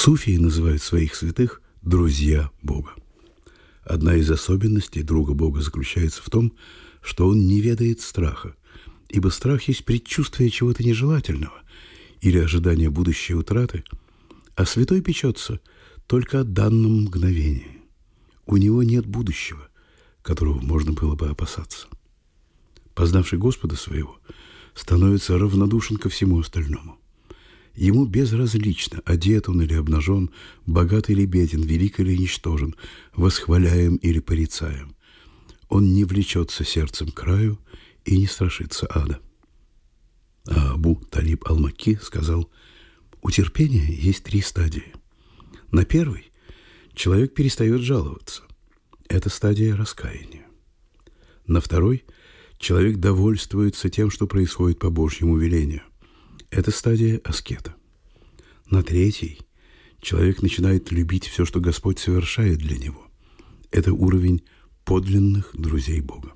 Суфии называют своих святых «друзья Бога». Одна из особенностей друга Бога заключается в том, что он не ведает страха, ибо страх есть предчувствие чего-то нежелательного или ожидание будущей утраты, а святой печется только о данном мгновении. У него нет будущего, которого можно было бы опасаться. Познавший Господа своего становится равнодушен ко всему остальному. Ему безразлично, одет он или обнажен, богат или беден, велик или ничтожен, восхваляем или порицаем. Он не влечется сердцем к краю и не страшится ада. А Абу Талиб Ал-Макки сказал: у терпения есть 3 стадии. На первой человек перестает жаловаться. Это стадия раскаяния. На второй человек довольствуется тем, что происходит по Божьему велению. Это стадия аскета. На третьей человек начинает любить все, что Господь совершает для него. Это уровень подлинных друзей Бога.